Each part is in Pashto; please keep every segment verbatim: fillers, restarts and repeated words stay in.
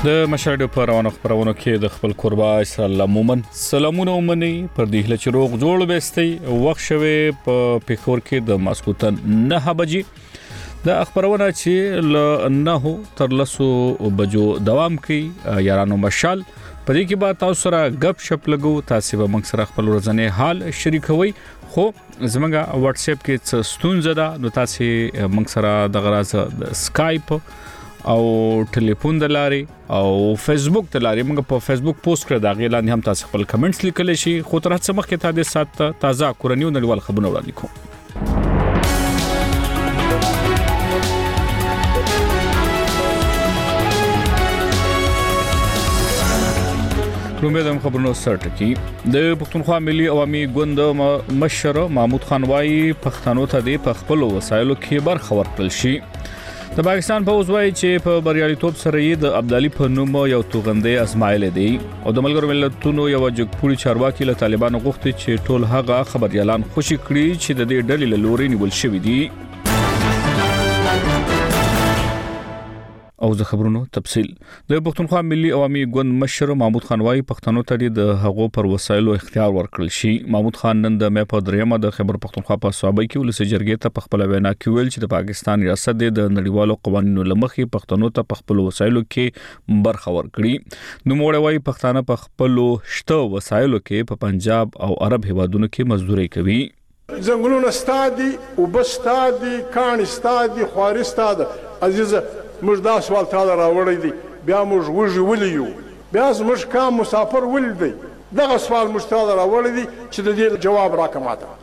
د مشاهده پر روانو خبرونو کې د خپل قربا اسرائیل مومن سلامونه ومني پر دې هله چې روغ جوړ وستي وخت شوي په پیښور کې د ماسکوتن نه بجې د خبرونه چې ل نه تر لسو بجو دوام کوي یارانو مشال په دې کې به تاسو سره غب شپ لګو تاسو به موږ سره خپل ورځنی حال شریکوي خو زمونږه واتس اپ کې څه ستونزه ده نو تاسو موږ سره د غراز د سکایپ او ټلیفون د لاري او فیسبوک د لاري موږ په فیسبوک پوسټ کړه دا غیلان هم تاسو خپل کمنټس لیکل شي خو تر څه مخکې تاسو سات تازه کورنیو نړیوال خبرونه وړاندې کوم رومېدم خبرونو سرټکی د پښتونخوا ملي عوامي ګوند مشر محمود خان وايي پښتنو ته د خپل وسایلو کې برخه ورکړل شي د پاکستان په وسوي چې په بریالیتوب سره یې د عبدالي په نوم یو توغندې ازمایل دی او د ملګرو ملتونو یو جګپوري چارواکي له طالبانو غوښتي چې ټول هغه خبريالان خوشي کړي چې د دې ډلې له لوري نیول شوی دي او د خبرونو تفصيل د پښتونخوا ملي عوامي ګوند مشر محمود خان وايي پښتنو ته د هغو پر وسایلو اختیار ورکړل شي محمود خان نن د مې په دریمه د خبر پښتونخوا په صوبې کې ولسی جرګې ته خپل وینا کوي چې د پاکستان ریاست د نړیوالو قوانینو لمخې پښتنو ته خپل وسایلو کې برخه ورکړي نو موږ وايي پښتانه په خپل شته وسایلو کې په پنجاب او عرب هیوادونو کې مزدوري کوي زنګلونه ستادي او بستادي کان ستادي خواري ستاد عزیزه موږ دا سوال تعالی راوړی دی بیا موږ وږي ولیو بیا موږ کوم مسافر ولدي دغه سوال موږ تعالی راوړی دی چې د دې جواب راکماته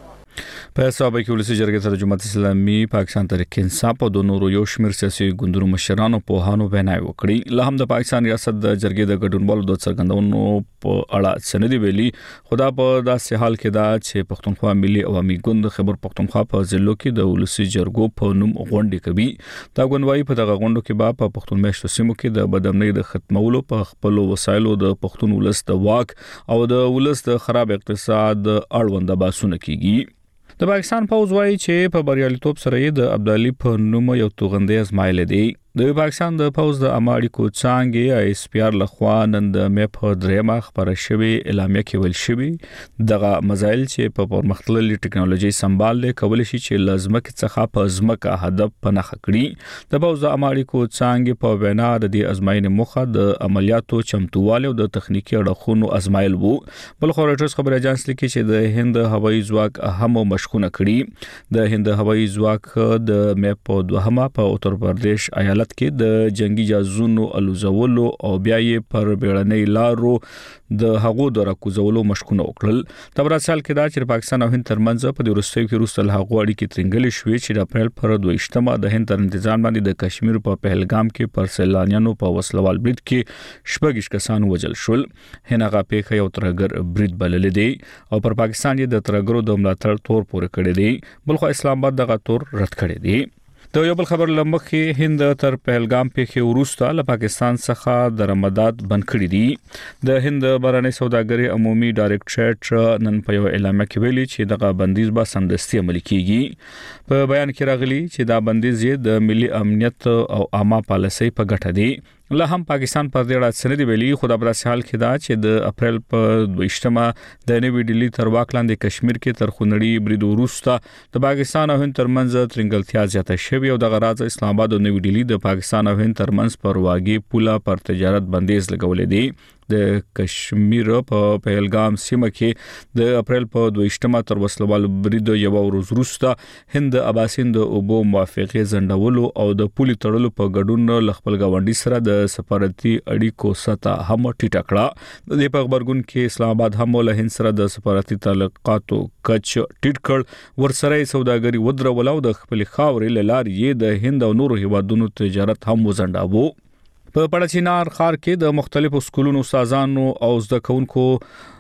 په صوبې کې ولسی جرګې ته د جماعت اسلامي پاکستان تحریک انصاف او د نورو یو شمېر سیاسي ګوندونو مشرانو په هانو بنای وکړي له هم د پاکستان ریاست د جرګې د ګډونوالو د څرګندونو په اړه سندې ویلي خدا په داسې حال کې دا چې پښتونخوا ملي عوامي ګوند خبر پښتونخوا په ضلع کې د ولسی جرګو په نوم غونډې کوي دا غونډوي په دغه غونډو کې با په پښتون مېشتو سیمو کې د بدامنۍ د ختمولو په خپل وسایلو د پښتون ولس د واک او د ولس د خراب اقتصاد اړوند باسونه کیږي د پاکستان پوز وايي چې په بریالیتوب سره د عبدالي په نوم یو توغندې ازمایل دی د پاکستان د پوز د اماړي کو څنګه اس پی آر لخوا نن د مې په دریمه خبره شوی اعلامیه کې ویل شوی دغه مزایل چې په پرمختللي ټکنالوژي سمبال له کول شي چې لازمه څخه په ازمکه هدف پناه کړی د پوز د اماړي کو څنګه په وینا د دې ازماینې مخه د عملیاتو چمتواله او د تخنیکی اړخونو ازمایل وو بل خو راټرز خبر اجانس لیکي چې د هند هوایي ځواک اهم مشکونه کړی د هند هوایي ځواک د مې په دوهمه په اتر پردیش ایالت کې د جنگي جازونو الوزولو او بیا یې پر بیړنۍ لارو د هغو د راکوزولو مشکونه وکړل د براسل کې دا چې پاکستان او هند ترمنځ په دروستۍ کې روسل هغو اړیکې ترنګلې شوې چې د اپریل پر دویشتمه د هند تر انتظام باندې د کشمیر په پهلګام کې پر سیلانیانو په وسلوال برید کې شپږ کسان وژل شول هنغه پیښه یو ترګر برید بلل دي او پر پاکستان یې د ترګرو د ملاتړ تور پورې کړی دی بلخو اسلام آباد دغه تور رد کړی دی د یو بل خبر لمخې هند تر پهلګام پیښې وروسته له پاکستان څخه درآمدات بند کړي دي د هند بهرنۍ سوداګري عمومي ډایریکټریټ نن په یو اعلامیه کې ویلي چې دغه بندیز به سمدستي عملي کیږي په بیان کې راغلي چې دا بندیز د ملي امنیت او عامه پالیسۍ په ګټه دی له هم پاکستان پر دې راځ سندې ویلي خدا پر حال کې دا چې د اپریل په دویشتمه د نوې ډیلی تر واک لاندې کشمیر کې تر خونړی برید وروسته د پاکستان او هند ترمنځ ترنګلتیا زیاته شوې او د غراض اسلام آباد او نوې ډیلی د پاکستان او هند ترمنځ پر واګي پوله پر تجارت بندیز لګولې دي د کشمیر په پهلګام سیمه کې د اپریل په دویشتمه تر وسلوال برید یو ورځ وروسته هند اباسین د اوبو موافقه زندولو او د پولي تړلو په ګډون لخپل گاونډي سره د سفارتي اړیکو سطح هم ټیټه کړه د په خبرګون کې اسلام آباد هم له هند سره د سفارتي تعلقاتو کچ ټیټ کړ ورسره سوداګري ودرول او د خپل خاورې لارې د هند او نورو هیوادونو تجارت هم وزنداوه په پړچینار ښار کې د مختلفو سکولونو استادانو او زده کوونکو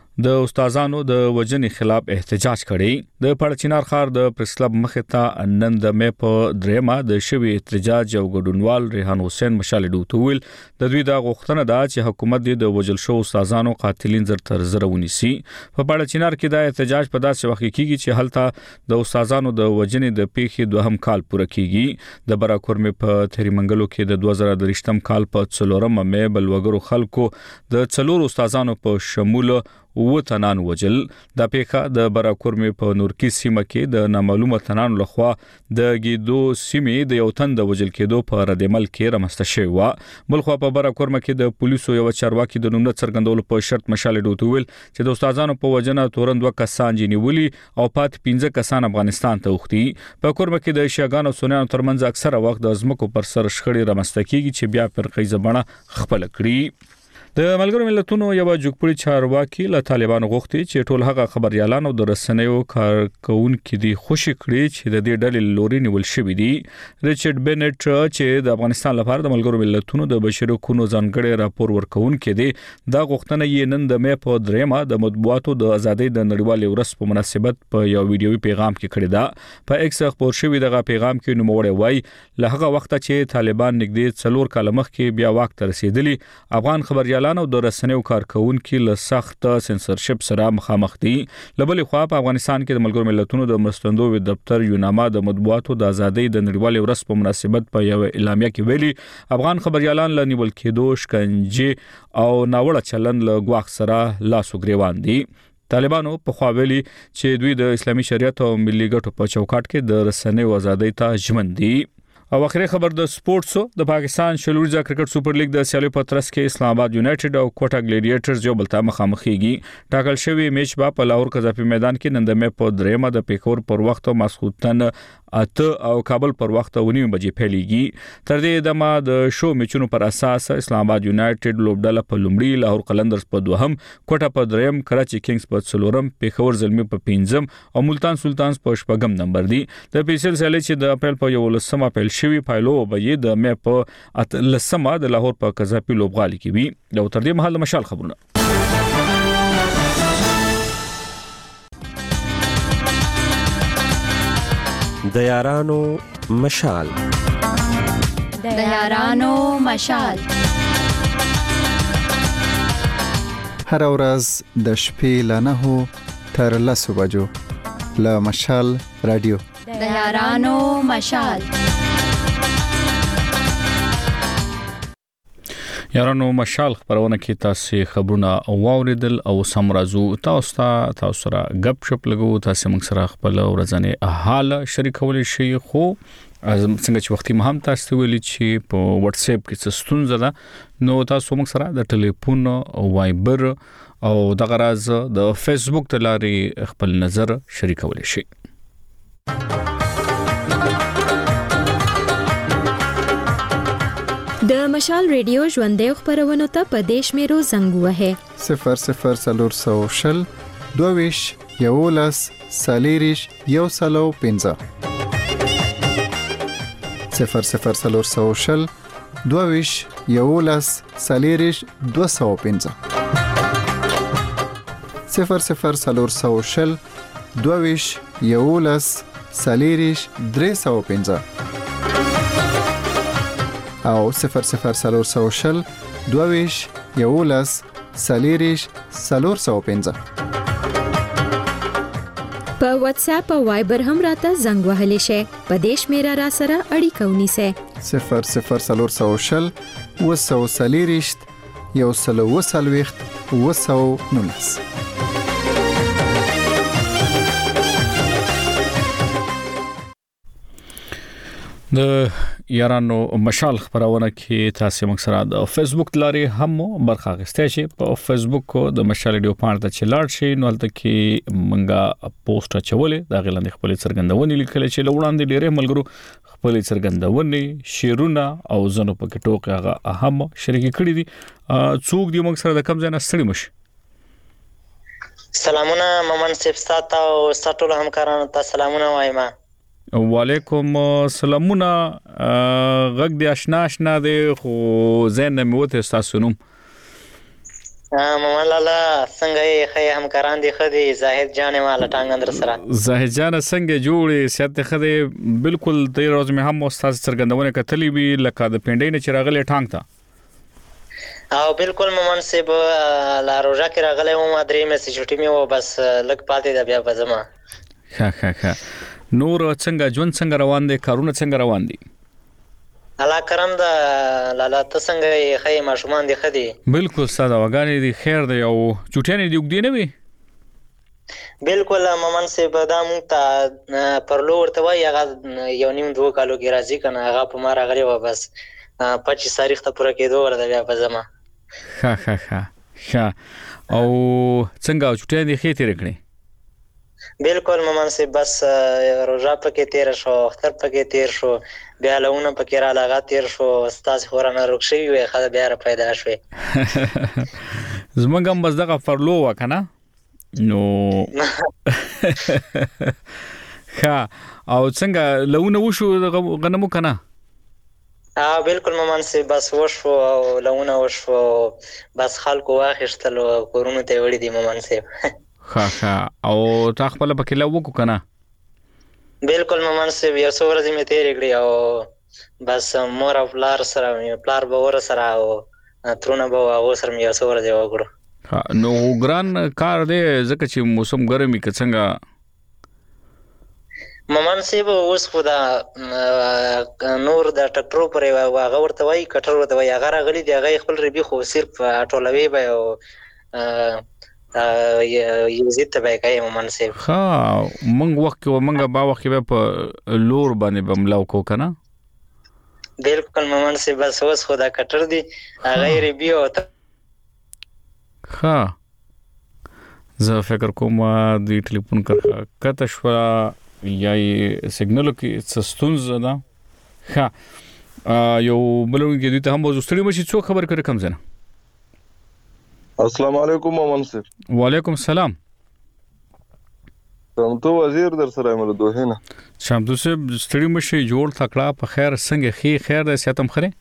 د استادانو د وجنې خلاف احتجاج کړي. د پړچینار ښار د پریس کلب مخې ته نن د مې په دریمه د شوی احتجاج او ګډونوال ریحان حسین مشال ډوتویل د دوی د غوښتنه ده چې حکومت د وجل شو استادانو قاتلین زر تر زر ونیسي. په پړچینار کې د احتجاج په داسې وخت کې کیږي چې هلته د استادانو د وجنې د پیښې دوهم کال پوره کیږي. د براکورمې په تریمنګلو کې د دوه زره درې کال په څلورمه مې بل وګړو خلکو د څلور استادانو په شمول و تنان وجل. د پیښه د براکورمې په نورکی سیمه کې د نامعلومه تنانو لخوا د ګیدو سیمې د یو تن د وجل کېدو په ردعمل کې رامنځته شوی و. بلخوا په براکورمه کې د پولیسو یو چارواکي د نوم څرګندولو په شرط مشال ډوتویل چې د استادانو په وجنه تورن دوه کسان جنیولي او پات پنځه کسان افغانستان ته وختي. په کورمه کې د شیعاګانو او سنیانو ترمنځ اکثره وخت د ازمکو پر سر شخړې رامنځته کیږي چې بیا فرقې زبانه خپل کړي. د ملګرو ملتونو یو جګپړی چارواکي له طالبانو غوښتي چې ټول هغه خبريالان او د رسنیو کارکونکو دي خوشی کړي چې د دې ډلې لوري نیول شوې دي. ریچارډ بنټ چې د افغانستان لپاره د ملګرو ملتونو د بشري حقوقو ځانګړي راپور ورکونکو دي دا غوښتنه یې نن د مې په دریمه د مطبوعاتو د ازادۍ د نړیوال ورځ په مناسبت په یو ویډیوي پیغام کې کړی دا. په ایکس خبر شوی دغه پیغام کې نوموړی وایي له هغه وخت چې طالبان نږدې څلور کال مخکې بیا واک ته رسیدلی افغان خبريالان او د رسنیو کارکونکو له سخت سنسرشپ سره مخامخ دي. لبل خو په افغانستان کې د ملګرو ملتونو د مرستندوی دفتر یوناما د مطبوعاتو د ازادۍ د نړیوال ورځ په مناسبت په یو اعلامیه کې ویلي افغان خبريالان له نیول کېدو شکنجه او ناوړه چلند له غواخ سره لاسو ګریوان دي. طالبانو په خوا ویلي چې دوی د اسلامي شریعت او ملي ګټو په چوکاټ کې د رسنیو ازادۍ ته ژمن دي. او اخري خبر د سپورتسو د پاکستان شلوريزه کرکټ سپر لیګ د سیالي په ترڅ کې اسلام آباد یونایټډ او کوټا ګلیډیټرز یو بل ته مخامخېږي. ټاکل شوی میچ په لاهور قذافي میدان کې نن د مې په دریمه د پیښور پر وخت ماسخوتن اته او کابل پر وخت ونیمه بجې پیلېږي. تر دې دمه د شو میچونو پر اساس اسلام آباد یونایټډ لوبډله په لومړی، لاهور قلندرز په دوهم، کوټا په دریم، کراچي کینګز په څلورم، پیښور زلمی په پنځم او ملتان سلطانز په شپږم نمبر دي. د پیسل سیالي چې د اپریل په یولسمه پیل شوی پایلو به د مې په اتلسمه د لاهور په قذافي لوبغالي کې وي. د تر دې مهال مشال خبرونه د یارانو مشال د یارانو مشال هر ورځ د شپې له نهو تر لسو بجو له مشال رادیو د یارانو مشال. یارانو مشال خبرونه کې تاسو خبرونه واوریدل او سمرازو تاسو ته تاسو را غب شپ لګو تاسو موږ سره خپل ورځنی حال شریکول شي. خو څنګه چې وختي مهم تاسو ویلي چې په واتس اپ کې څه ستونزه ده نو تاسو موږ سره د ټلیفون او وایبر او د غراز د فیسبوک د لارې خپل نظر شریکول شي. د مشال ریډیو ژوندې خبرونه ته په دیش میرو زنګ وهه صفر صفر سلور سو شل دویش یولس سالیریش یو سلو پنځه صفر صفر سلور سو شل دویش یولس سالیریش دو سو پنځه صفر صفر سلور سو شل دویش یولس سالیریش درې سو پنځه او صفر صفر سلور سو شل دویش یولس سالیریش سلور سو پنځه. په واتس اپ او وایبر هم راته زنګ وهلی شي. په دیش میرا را سره اړیکه ونیسه صفر صفر سلور سو شل وسو سالیریش یو سلو وسلويخت وسو نونس. د یارانو مشال خبرونه کې تاسو موږ سره د فیسبوک لارې هم برخه اخیستئ شئ. په فیسبوک د مشال ډیو پاڼه ته چلاړ شئ نو هلته کې منګه پوسټ چولې دا غلند خپل څرګندونې لیکل چې لوړاندې ډېرې ملګرو خپل څرګندونې شیرونه او زنو پکې ټوکې هغه اهم شریک کړي دي. څوک دی موږ سره د کم ځای نه ستړي مش. سلامونه ممن صاحب ساته او ستول همکارانو ته سلامونه وایم. وعلیکم سلامونه. غږ دی آشنا آشنا دی خو زین مې وته تاسو نوم مامان لالا څنګه یې ښه همکاران دي ښه دي زاهد جان ما لټانګ در سره زاهد جان څنګه جوړې سیادت خدای بالکل د ورځ مې هم استاد څرګندونه کتلې وی لکه د پینډې نه چراغله ټانګ تا او بالکل مامان صاحب لا روزه کې راغلی وم درې مې سچټي مې و بس لګ پاتې د بیا بزما ها ها ها نور څنګه ژوند څنګه روان دي کارونه څنګه روان دي الله کرم دا لالا ته څنګه یې ښه ماشومان دي ښه دي بالکل ساده وګانې دي خیر دی او چټیانې دی وګدي نه وي بالکل مامان صاحب دا مونږ ته پرلو ورته وایي هغه یو نیم دوه کالو کې راځي کنه هغه په ما راغلی و بس پچیس تاریخ ته پوره کېدو ورته بیا په زما ها ها ها ها او څنګه چټیانې دي خې تیر کړې بالکل مامان صاحب بس روزه پکې تیر شو اختر پکې تیر شو بیا لهونه پکې را لاغه تیر شو استاد خورانه رخصي وي خدای بیا را پیدا شوي زمونږ هم بس دغه فرلو وکنه نو ها او څنګه لهونه وشو غنمو کنه ها بالکل مامان صاحب بس وشو او لهونه وشو بس خلکو واخیستل او کورونو ته وړي دي مامان صاحب ها ها او تا خپل پکې لا وکو کنه بالکل مامان صاحب یو څو ورځې مې تیرې کړې او بس مور او پلار سره مې پلار به ور سره او ترونه به هغه سره مې یو څو ورځې وکړو نو ګران کار دی ځکه چې موسم ګرمي که څنګه مامان صاحب اوس خو دا نور د ټکټرو پرې هغه ورته وایي کټر ورته وایي هغه راغلي دی هغه خپل ربي خو صرف ټولوي به او یو زیت به کوي مامان صاحب ها مونږ وخت او مونږ با وخت به په لور باندې بملاو کو کنه بالکل مامان صاحب بس اوس خدا کټر دی هغه ربي او ها زه فکر کوم د ټلیفون کړه کته شو یا سیګنال کې سستونز ده ها یو بلونګي دوی ته هم وزستړي مشي څو خبر کړ کم زنه السلام علیکم مامان صاحب وعلیکم السلام شامتو وزیر در سره مله دوه نه شامتو صاحب ستړي مشي جوړ تکړه په خیر څنګه خې خیر د ساتم خره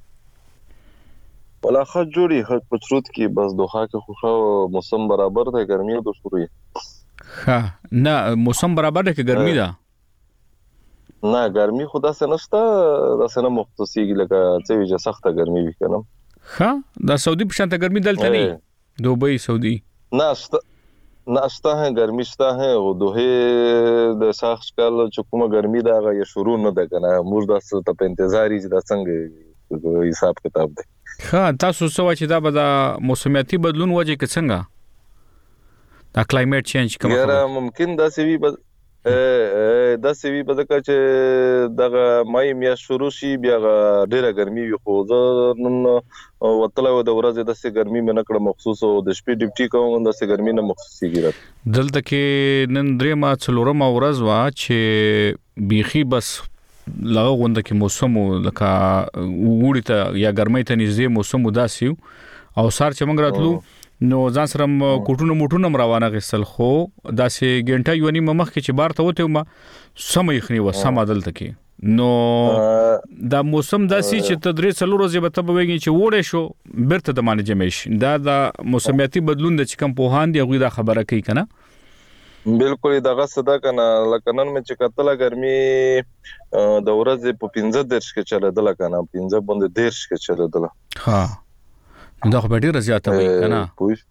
ولا خد جوړي خد پچروت کې بس دوه کې خو موسم برابر ده ګرمي د شروع ها نه موسم برابر ده کې ګرمي ده نه ګرمي خدا سره نشته د سره مختصي لکه څه ویجه سخته ګرمي وي کنه ها دا سعودي په شانته ګرمي دلته نه دوبئی سعودي ناشته ناشته ہے گرمی شته ہے او دوه د ساخت کال چکومه ګرمي دا غي شروع نه ده کنه موږ د ست په انتظار یې د څنګه حساب کتاب ده ها تاسو سوچ چې دا به د موسمیاتي بدلون وجه کې څنګه دا کلایمټ چینج کوم یاره ممکن دا سی وی ا دا سی وی په دغه چې دغه مای میا شروع شي بیا ډیره ګرمي وي خو نن وتلو د ورځې د سي ګرمي مې نکړه مخصوص او د شپې ډیپټي کوم د سي ګرمي نه مخصوصي ګرځي دلته کې نن درې ما څلورم ورځ وا چې بيخي بس لغه غونډه کې موسم لکه وګړی ته یا ګرمۍ ته نږدې موسم وداسي او سار چې موږ راتلو نو ځان سره کوټونو موټونو روانه غسل خو داسې ګنټه یو نیم مخ کې چې بار ته وته ما سمې خني و سم عدالت کې نو دا موسم داسي چې تدریس څلور ورځې به ته وایي چې وړې شو برته د معنی جمعش دا د موسمیاتي بدلون د چکم په هان دی غوې دا خبره کوي کنه بالکل دغه صدا کنه لکه نن مې چې کتله ګرمي د ورځې په پنځه درش کې چلیدل کنه پنځه باندې درش کې چلیدل ها دا خو به ډیره زیاته وي کنه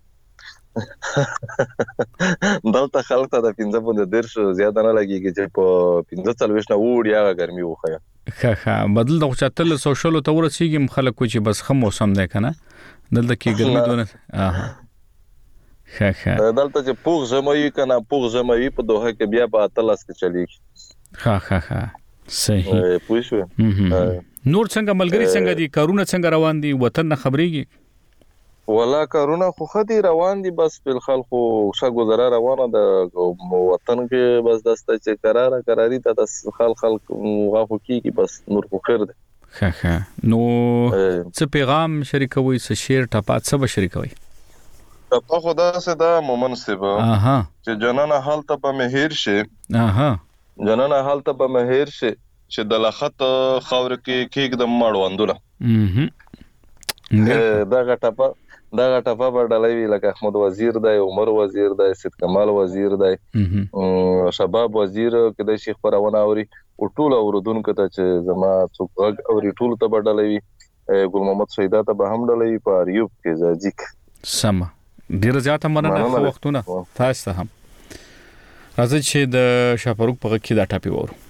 دلته خلک ته د پنځه باندې درش زیاته نه لګيږي چې په پنځه څلويش نه وړي هغه ګرمي وخیا ها ها بدل د چتل سوشل تو ورسیږي خلک چې بس خم موسم ده کنه دلته کې ګرمي دونه اها ها ها دلته چې پوغ زموي کنه پوغ زموي په دوه کې بیا په اتلس کې چلیږي ها ها ها صحیح پوښښ نور څنګه ملګری څنګه دي کارونه څنګه روان دي وطن نه خبريږي ولا کارونا خو خدي روان دي بس په خلکو ښه گزاره روانه د وطن کې بس دسته چې قراره قراری ته د خلک خلک غوښو کیږي بس نور خو خیر ده ها ها نو څه پیغام شریکوي څه شیر ټاپات څه شریکوي په خدا سره دا مومن سبا اها چې جنانه حالت په مهیر شي اها جنانه حالت په مهیر شي چې د لخت خاور کې کېګ د مړوندله اها دا غټه دا ټپه به ډلوي لکه احمد وزیر دی، عمر وزیر دی، سید کمال وزیر دی، شباب وزیر کله شي خبرونه اوري او ټول اوردونکو ته چې زما څوک غږ اوري ټول ته به ډلوي، ګل محمد سیدا ته به هم ډلوي په اریوب کې ځاځیک سم. ډیر زیاته مننه خو وختونه تاسو هم راځي چې د شاپروک په کې دا ټاپي وورو.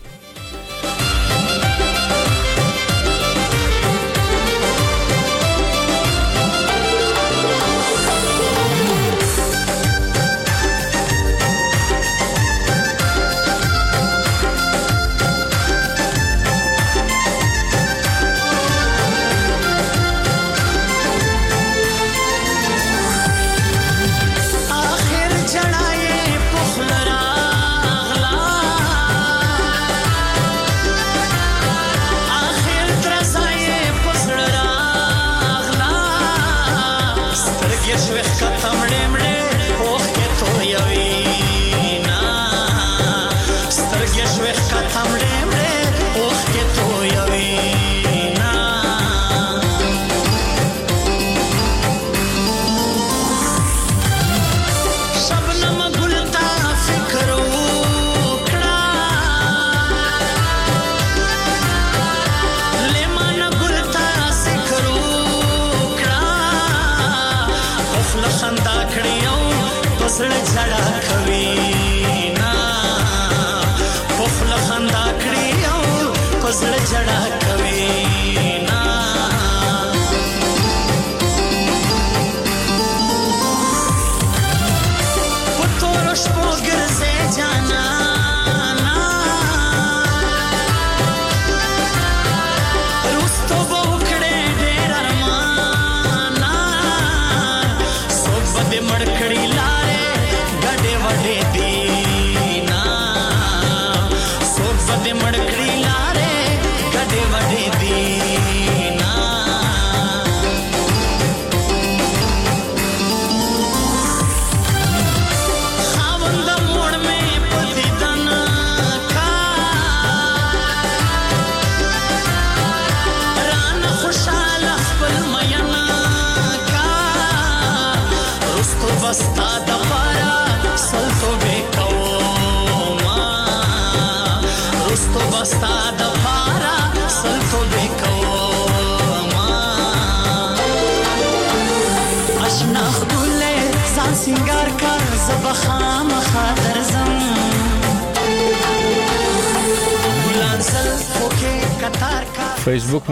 فیسبوک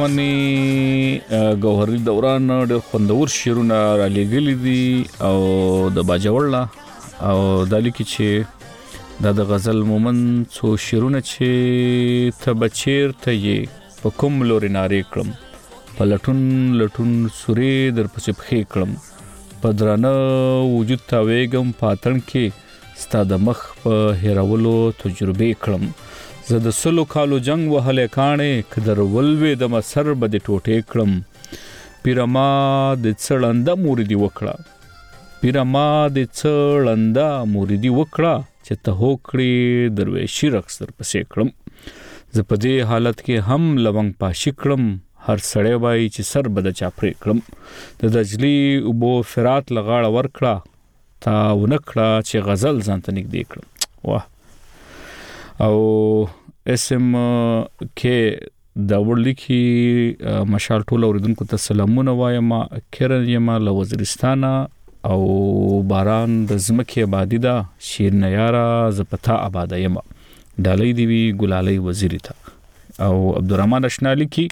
باندې ګوهري دوران ډېر خوندور شعرونه را لېږلي دي او د باجوړلا او د لیکي چې د غزل مومن څو شعرونه چې ته بچیر ته یې په کوم لوري نارې کړم په لټون لټون سورې در پسې پخې کړم په درانه وجود تا وېګم پاتن کې ستا د مخ په هیرولو تجربه کړم زه د سلو کالو جنگ وهلې کانې کدر ولوي د مسر بد ټوټې کړم پیرما د څړنده موریدي وکړه پیرما د څړنده موریدي وکړه چې ته هوکړي درویشي رقص در پسې کړم زه په دې حالت کې هم لونګ پاشي کړم هر سړی وای چې سر بد چاپرې کړم د دجلی وبو فرات لغاړه ورکړه تا ونکړه چې غزل ځان ته نږدې کړم. واه. او اسم کې دا ورلیکي مشال ټول اوریدونکو ته سلامونه وایم کرن یما له وزیرستان او باران د زمکه آبادی دا شیر نیارا زپتا آباد یم ډالۍ دی وی ګلالۍ وزیری ته او عبدالرحمن اشنالی کی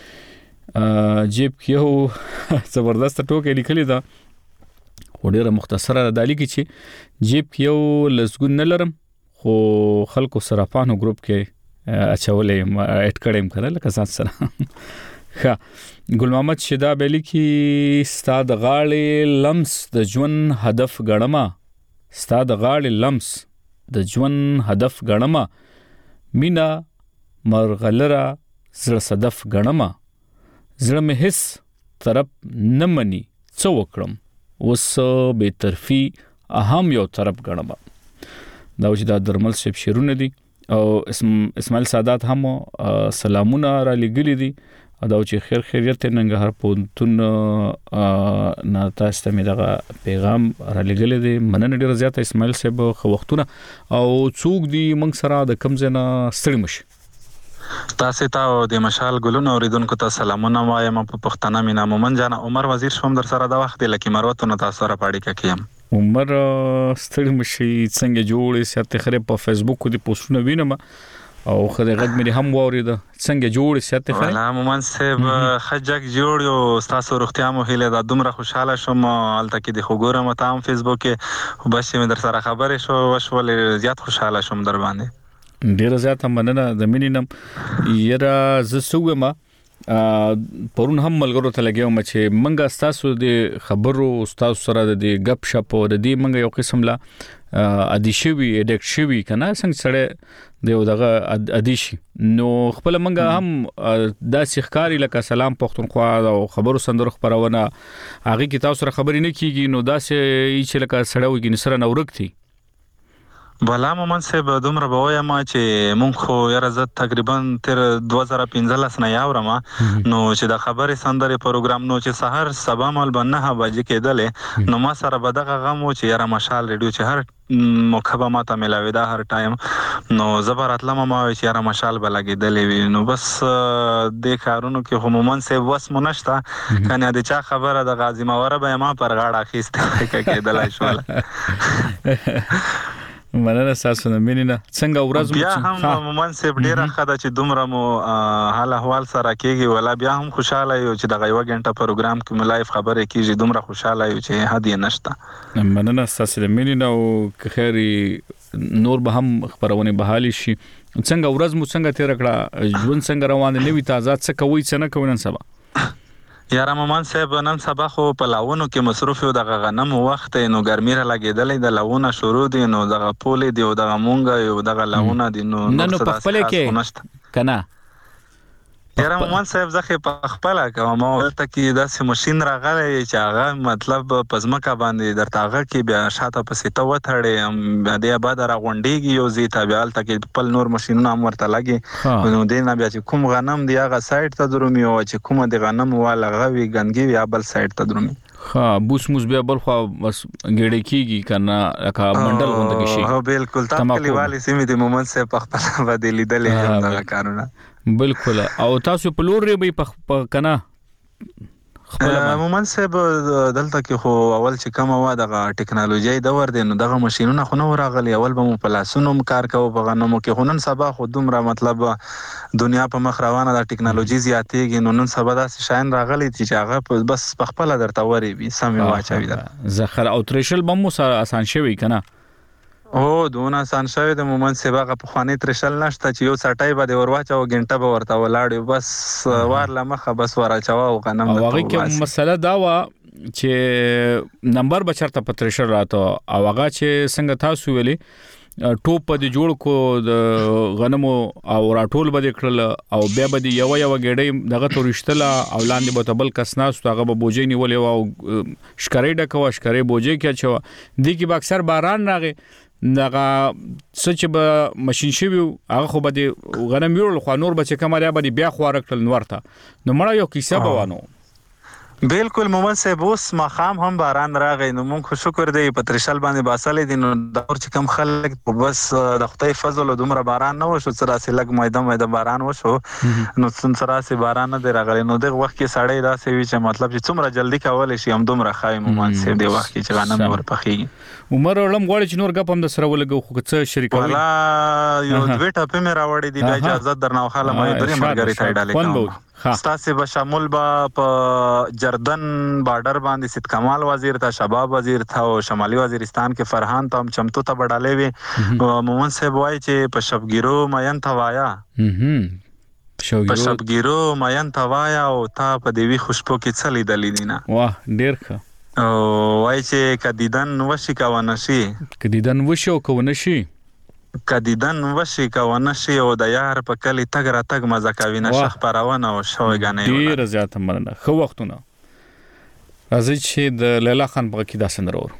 جیب کیو زبردست ټوکې لیکلی دا وړه مختصره دالی کی چې جیب کیو لسګون نلرم خو خلکو صرافانو ګروپ کې اچولې اټ کړم کړه لکه ځان سره ښه ګل محمد شدا بیلی کې ستاد غاړې لمس د ژوند هدف غړما ستاد غاړې لمس د ژوند هدف غړما مینا مرغلرا زړه صدف غړما زړه مې هیڅ طرف نه مني څو وکړم وس به طرفي اهم یو طرف غړما دا چې دا درمل شپ شیرونه دي او اسم اسماعیل سادات هم سلامونه را لګلی دي دا چې خیر خیریت ننګرهار پونتون نه تاسو ته مې دغه پیغام را لګل دي مننه ډیر زیات اسماعیل صاحب خو وختونه او څوک دی موږ سره د کم ځنه ستړي مشي تاسو ته د مشال ګلونو اوریدونکو ته سلامونه وایم په پښتنه مینا مومن جان عمر وزیر شوم در سره د وخت لکه مروته نو تاسو سره پاړی کیم عمر ستړي مشي څنګه جوړې ساتي خره په فیسبوک کې پوسټونه وینم او خدای غږ مې هم واورید څنګه جوړې ساتي خره ولا مومن صاحب خجک جوړ یو تاسو روغتیا مو هله د دومره خوشاله شوم الته کې د خوګورم ته هم فیسبوک کې بس مې در سره خبرې شو وشول زیات خوشاله شوم در باندې ډیر زیات مننه د مینینم یرا ز سوګما پرون هم ملګرو ته لګیوم چې منګه تاسو د خبرو تاسو سره د غپ شپ او د دې منګه یو قسم لا ادیشوي اډیکټ شوي کنه څنګه سره دیو دغه ادیشي نو خپل منګه هم د سیخکاری لکه سلام پښتونخوا او خبرو سندرو خبرونه هغه کی تاسو سره خبرې نه کیږي نو دا چې چې لکه سړیو کې نسره نورکتي بلا مومن صاحب دومره به وایم چې مونږ خو یاره زه تقریبا تر دوه زره پنځلس نه یاورم نو چې د خبرې سندرې پروګرام نو چې سحر سبا مال به نه بجې کېدلې نو ما سره به دغه غم و چې یاره مشال ریډیو چې هر مخبه ماته ملاوي دا هر ټایم نو زبراتله ما چې یاره مشال به لګېدلې وي نو بس د کارونو کې خو مومن صاحب وس مو نشته کنه د چا خبره د غازی ماوره به ما پر غاړه اخیسته کېدلای شوله مننه تاسو نه مینه څنګه ورځ مو بیا هم مومن صاحب ډیره خده چې دومره مو حال احوال سره کېږي ولا بیا هم خوشاله یو چې دغه یو غنټه پروګرام کې ملایف خبرې کیږي دومره خوشاله یو چې هدي نشته مننه تاسو نه مینه او خیری نور به هم خبرونه بحالي شي څنګه ورځ مو څنګه تیر کړه ژوند څنګه روان دی نوې تازه څه کوي څه نه کوي نن سبا یاره مومن صاحب نن سبا خو په لاونو کې مصروف یو د غنم وخت نو ګرمي را لګیدلې د لاونه شروع دي نو دغه پولې دی او دغه مونږه یو دغه لاونه دي نو نن په خپل کې کنه یاره مومن صاحب زخه په خپل کوم او ته کې داسې ماشين راغلی چې هغه مطلب پزماکه باندې درته هغه کې بیا شاته پسې ته وټړې بیا د آباد را غونډيږي یو زی ته بیا ته کې خپل نور ماشينونه امرته لګي نو دینه بیا چې کوم غنم دی هغه سایت ته درومي او چې کوم د غنم والا غوي ګنګي بیا بل سایت ته درومي ها بوس موس بیا بل خو بس ګړې کیږي کنه لکه منډل غونډه کې شي ها بالکل تاسو کلیوالي سیمه د مومن صاحب په خپل باندې لیدلې هم دا کارونه بالکل او تاسو په لور ری په کنه خپل مومن صاحب دلته کې خو اول چې کوم وا دغه ټکنالوژي د ور دي نو دغه ماشينونه خو نو راغلي اول به مو په لاسونو کار کوو په غنمو کې خو نن سبا خو دومره مطلب دنیا په مخ روانه د ټکنالوژي زیاتېږي نو نن سبا دا شاین راغلي چې هغه بس په خپل درته وري وي سمې واچوي دا زخر او تریشل بمو سره آسان شوی کنه او دونه آسان شوی د مومن سبا په خواني ترشل نشته چې یو سټای به ورواچو غنټه به ورته ولاړ بس وار لمخه بس ورچوا او غنم او هغه کې مسله دا و چې نمبر بچرته پترشل راته او هغه چې څنګه تاسو ویلي ټوپ په جوړ کو د غنمو او راټول به کړل او بیا به یو یو غړې دغه تورشتله او لاندې به تبل کسناس هغه به بوجي نیولې او شکرې ډکوا شکرې بوجي کې چوا دي کې با اکثر باران راغی دغه سچ به ماشين شوی هغه خو به غنم یول خو نور به چې کمالیا به بیا خو راکړل نورته نو مړه یو کیسه بوانو بالکل مومن صاحب اوس مخام هم باران راغی نو مونږ خو شکر دی په ترشل باندې باسلې دي نو دا ور چې کم خلک بس د خدای فضل او دومره باران نه وشو سره سي لګ مېده مېده باران وشو نو سره سي باران نه دی راغلی نو دغه وخت کې سړی دا سوي چې مطلب چې څومره جلدی کول شي هم دومره خای مومن صاحب دی وخت کې چې غنم ور پخېږي عمر ولم غواړي چې نور غپ هم د سره ولګو خو څه شریکوي ولا یو دوه ټاپه مې راوړې دي د اجازه درنه خاله مې درې مرګري ته ډالې ستاسو به شامل به په جردن بارډر باندې سید کمال وزیر ته شباب وزیر ته او شمالي وزیرستان کې فرحان ته هم چمتو ته بډالې وي مومن صاحب وای چې په شبګیرو مین توایا په شبګیرو مین توایا او تا په دیوی خوشبو کې څلې دلې دینا واه ډیر ښه او وای چې کدیدن وشي کا ونشي کدیدن وشي او کو ونشي کدیدن وشي کا ونشي او د یار په کلی تګ را تګ مزه کوي نشه خبرونه او شوي غنې ډیر زیات مننه خو وختونه راځي چې د لیلا خان په کې دا سندرور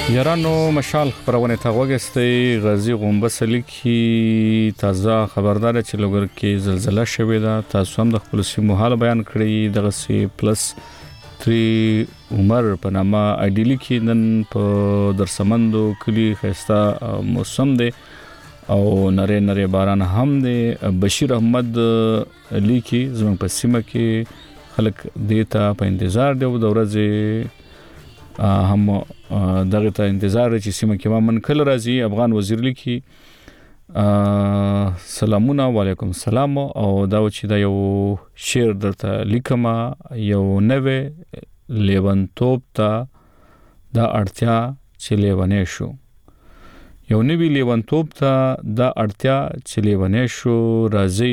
یارانو مشال خبرونه ته وګستې غازی غومبس لیکي تازه خبردار چې لوګر کې زلزلہ شوې ده تاسو هم د خپل سیمو حال بیان کړی دغه سی پلس تری عمر په نامه ایډیلی کې نن په درسمندو کلی خستا موسم دی او نری نری باران هم دی بشیر احمد لیکي زموږ په سیمه کې خلک دیتا په انتظار دی د ورځې هم دغه ته انتظار چې سیمه کې ما من کله راځي افغان وزیر لیکي سلامونه وعلیکم السلام او دا چې دا یو شعر درته لیکم یو نوې لیونتوب ته دا اړتیا چې لیونې شو یو نوې لیونتوب ته دا اړتیا چې لیونې شو راځي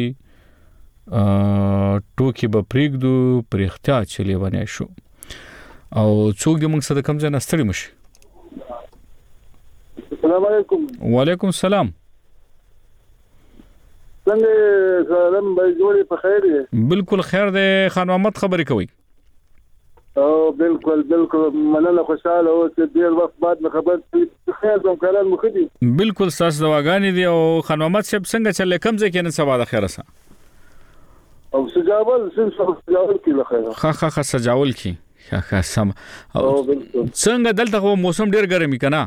ټوکی به پریږدو پرختیا چې لیونې شو او څوک دې موږ سره کوم ځای نه ستړي مشي السلام علیکم وعلیکم السلام څنګه سلام به جوړې په خیر دی بالکل خیر دی خان محمد خبرې کوي او بالکل بالکل مننه خوشاله او چې ډیر وخت بعد خبر خیر کوم کلام مخدي بالکل ساس دواګانی دی او خان محمد صاحب څنګه چلې کوم ځای کې نن سبا د خیر سره او سجاول څنګه سجاول کې له خیر خا خا خا سجاول کې خا خا سم څنګه دلته خو موسم ډیر ګرمي کنه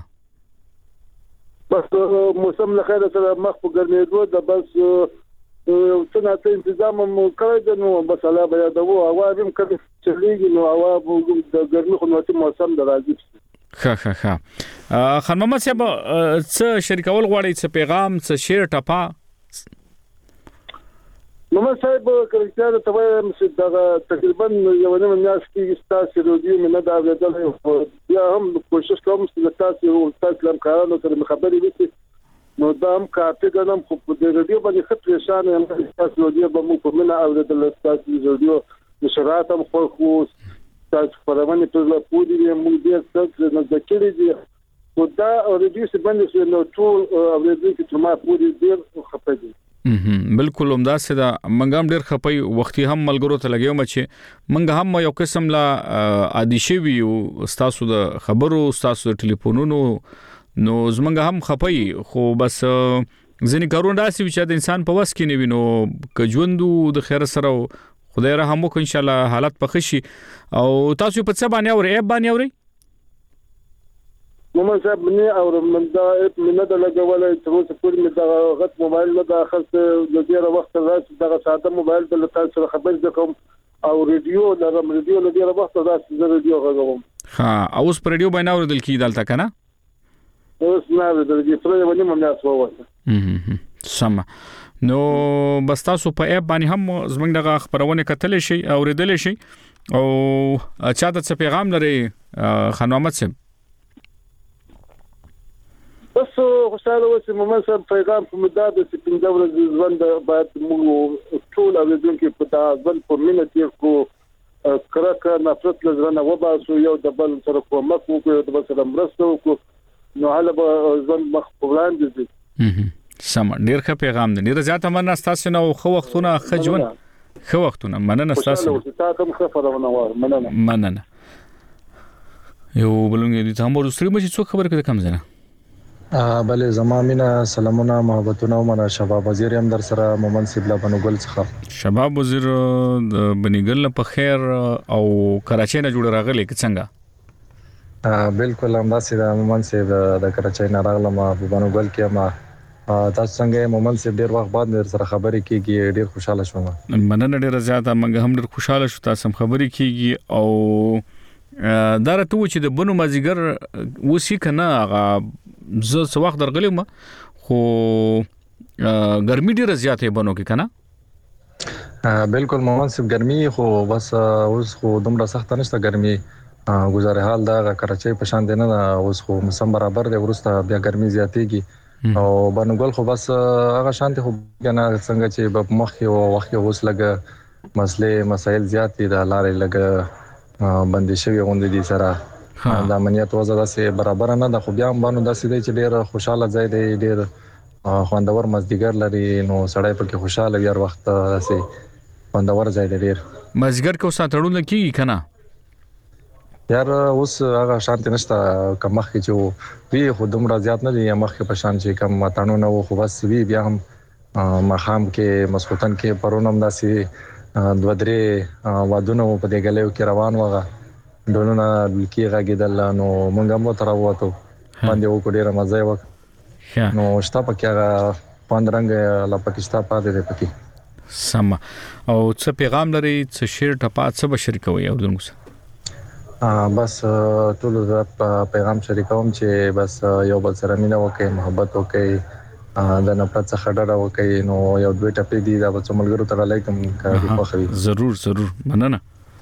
بس موسم له خیر سره مخ په ګرمېدو د بس څنګه ته تنظیم مو کړی نو بس الله بیا دا وو اوازم کړي چې نو اوا د ګرمي خو نو موسم درازي خا خا خا خان محمد صاحب څه شریکول غواړي څه پیغام څه شعر ټپا نو ما صاحب کړه ته وایم چې دا تقریبا یو نه میاش کې ستاسو رادیو مې نه دا غوډل بیا هم کوشش کوم چې تاسو او تاسو لم کارانو سره خبرې وکړي نو دا هم کافي ګڼم خو په دې رادیو باندې خط پریشان یم تاسو رادیو به مو په منه او د تاسو رادیو نشرات هم خو خو تاسو پرونه په لا پودي مو دې څه نه ذکرې دي او دا رادیو څخه باندې نو ټول او دې چې ما پودي ډیر خپه دي بالکل همدا سدا منګام ډیر خپي وختي هم ملګرو ته لګیو چې منګ هم یو قسم لا عادي شي وي استاسو د خبرو استاسو د ټلیفونونو نو زمنګ هم خپي خو بس ځنی کارونه داسي چې د انسان په وس کې نه وینو ک ژوندو د خیر سره خدای رحم وکړي ان شاء الله حالت پخشي او تاسو په څه باندې اوري ایب باندې اوري نو صاحب مني او من دا من دا لګولای تر اوسه پورې مې دا غټ موبایل نه دا اخر د ډیره وخت راځي دا ساده موبایل بل تاسو خبر ځکم او ریډیو لرم ریډیو له ډیره وخت دا د ریډیو غووم ها اوس پر ریډیو باندې اوریدل کی دلته کنه اوس نه د دې پرې ونی مې تاسو ووته سم نو بس تاسو په اپ باندې هم زمنګ دغه خبرونه کتل شي او ریډل شي او چاته څه پیغام لري خان محمد صاحب بس خوشاله اوسې مومن صاحب پیغام په مدار د سپینځه ورځې ژوند باید موږ ټول اوریدونکو په دا ځل په مینه کې کو کرکه نفرت لزرنه وباسو یو د بل سره کومک وکړو د بل سره مرسته وکړو نو هله به ژوند مخ په وړاندې ځي سم ډیر ښه پیغام دی ډیر زیاته مننه تاسو نو خو وختونه خجون خو وختونه مننه تاسو تاسو هم خبرونه وره مننه مننه یو بلونګ دي تاسو ورسره مې څه خبر کړه کم زنه بله زمامینه سلامونه محبتونه ومنه شباب وزیر هم در سره مومن سیبلا بنوګل څخه شباب وزیر د بنګل په خیر او کراچۍ نه جوړ راغلی څنګه بالکل هم داسې د مومن سیب د کراچۍ نه راغلم په بنوګل کې ما تاسو څنګه مومن سیب ډیر وخت بعد در سره خبرې کیږي ډیر خوشاله شوم مننه ډیر زیاته منګه هم ډیر خوشاله شو تاسو خبرې کیږي او دا راته و چې د بنو مازیګر وسی کنه هغه زه څو وخت درغلم خو ګرمي ډیره زیاته بنو کې کنه بالکل مومن سیب ګرمي خو بس اوس خو دومره سخت نشته ګرمي گزاره حال دا کراچۍ په شان دی نه اوس خو موسم برابر دی ورسته بیا ګرمي زیاتېږي او بنوګل خو بس هغه شانتي خو کنه څنګه چې په مخ او وخت اوس لګ مسلې مسایل زیات دي د لارې لګ بندي شوی غونډې دي سره د امنیت وضع داسې برابر نه ده خو بیا هم باندې داسې دی چې ډېر خوشاله ځای دی ډېر خوندور مازدیګر لري نو سړی پکې خوشاله وي هر وخت داسې خوندور ځای دی ډېر مازدیګر کې اوس اتړونه کیږي کنه یار اوس هغه شانت نشته کمخ کې چې وی خو دومره زیات نه دي مخ کې په شان چې کم ماتانو نه وو خو بس وی بیا هم مخام کې مسخوتن کې پرونم داسې دوه درې وادونه په دې غلیو کې روان وغه ډولونه کې غږیدل نو مونږ هم تر وته باندې وکړې رمزای وک نو شتا پکې هغه پاندرنګ لا پاکستان پاتې دی پکې سم او څه پیغام لري څه شیر ټپا څه بشری کوي او دغه بس ټول زړه پیغام شریکوم چې بس یو بل سره مینه وکړي محبت وکړي د نفرت څخه ډډه وکړي نو یو دوه ټپې دي دا به څومره تر علیکم کوي خوخوي ضرور ضرور مننه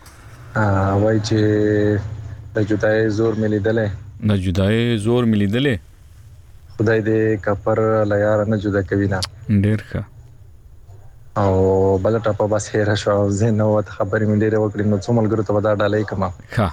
وای چې د جدای زور ملیدلې د جدای زور ملیدلې خدای دې کفر لیار نه جدا کوي نه ډیر ښه او بل ټاپه بس هیر شو زه نو خبرې مې ډیره وکړې نو څومره ګرو ته ودا ډالې کما ښه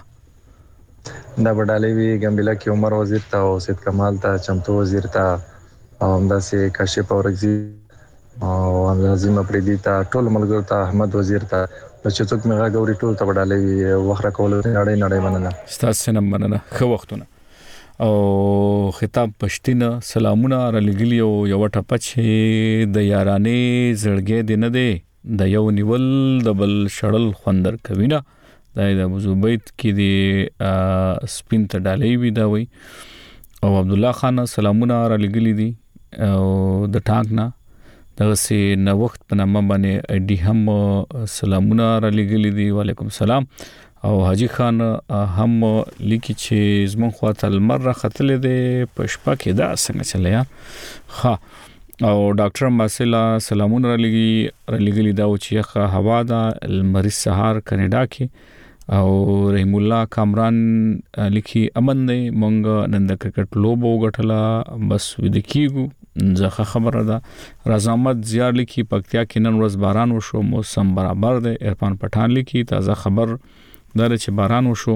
دا وډالې وی ګمبلا کې عمر وزیر ته او سید کمال ته چمتو وزیر ته او همداسې کاشف اورګزی او لازم پردي ته ټول ملګرو ته احمد وزیر ته چې څوک مې غاوري ټول ته وډالې وی وخره کول نړۍ نړۍ مننه ستاسو نن مننه خو وختونه او خطاب پښتینه سلامونه را لګلی او یو ټپه چې د یارانې زړګې دی نه دی د یو نیول د بل شړل خوندر کوي نه د ابو بیت کې دی سپین ته ډالې وی دا وی او عبد الله خان سلامونه را لګلی دي او د ټانک نه دغه سي نو وخت په نامه باندې اډي هم سلامونه را لګلی دي وعلیکم السلام او حاجی خان هم لیکي چې زمون خواته المر خطلې ده پښپا کې دا څنګه چلیا ها او ډاکټر ماسلا سلامونه را لګي را لګلی دا چې ښه هوا دا المری سهار کینیډا کې او رحیم الله کامران لیکي امن نه مونږ نن د کرکټ لوبو غټلا بس ود کیګو ځکه خبره ده رضامت زیار لیکي پکتیا کې نن ورځ باران وشو موسم برابر ده عرفان پټان لیکي تازه خبر دره چې باران وشو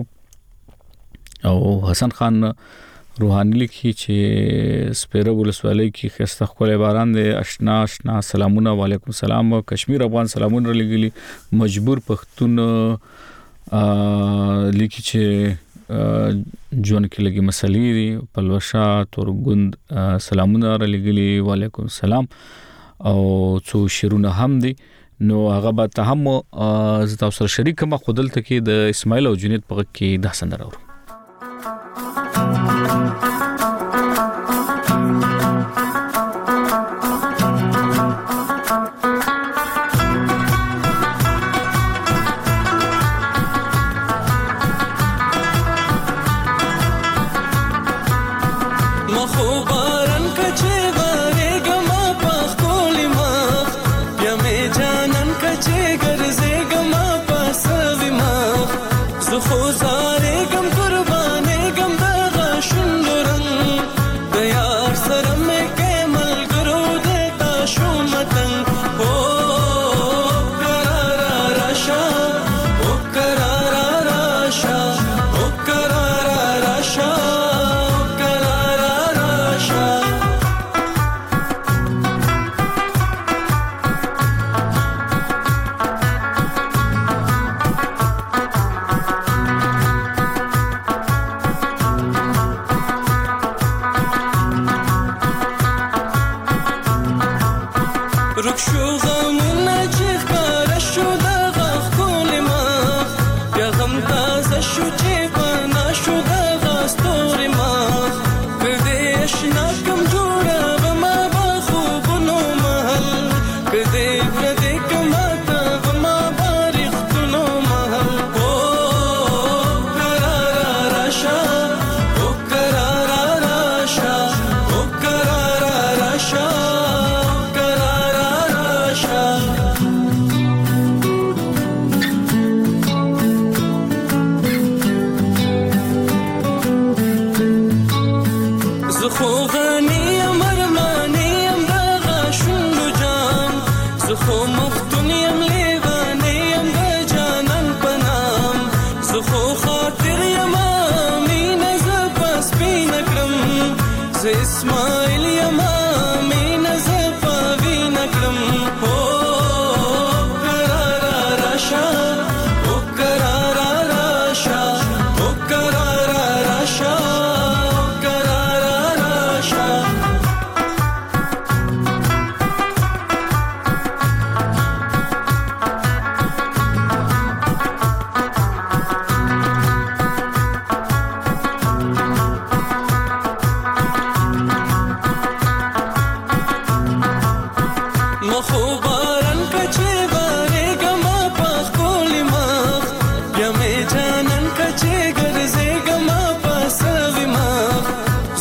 او حسن خان روحانی لیکي چې سپیره ولسوالۍ کې خسته خپل باران دی آشنا آشنا سلامونه وعلیکم السلام کشمیر افغان سلامونه لګلی مجبور پښتون لیکي چې جون کې لګي مسلې دي پلوشا تورګوند سلامونه لګلی وعلیکم السلام او څو شیرونه هم دي نو هغه به ته هم ز تاسو سره شریک ما خودلته کې د اسماعیل او جنید په کې د حسن راو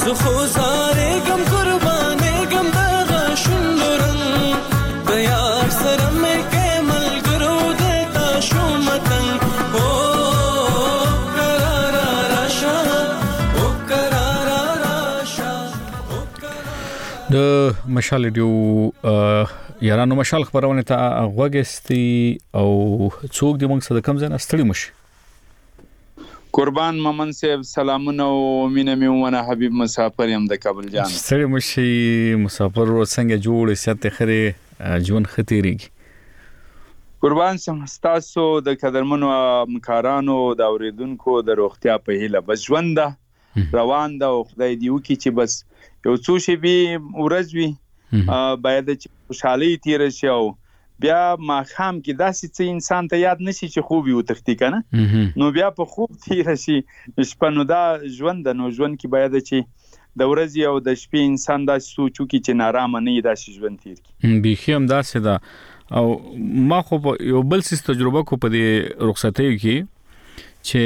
زخو زاره غم قربانه غم دغه شندرن د یار سره مې کمل ګرو دتا شو متن او قرار راشا او قرار راشا د مشال دیو یارانو مشال خبرونه ته غوګستی او څوک د موږ سره کم ځنه ستړي مشي. قربان ممن صاحب سلامونه او مینه مې ونه حبیب مسافر يم د کابل جان. ستړي مشي مسافر څنګه جوړ سته خره ژوند ختیریږي. قربان سم تاسو د قدرمنو مکارانو د اوریدونکو د روغتیا په هیله بس ژوند روان ده او خدای دی وکي چې بس یو څو شی به ورځ وي باید چې خوشحالي تیر شي او بیا ما خام کې داسې څه انسان ته یاد نشي چې خوب یو تختی کنه نو بیا په خوب تیر شي شپنو دا ژوند نو ژوند کې باید چې د ورځې او د شپې انسان دا سوچو کې چې نارام نه یي داسې ژوند تیر کی به هم داسې دا او ما خو یو بل څه تجربه کو په دې رخصتۍ کې چې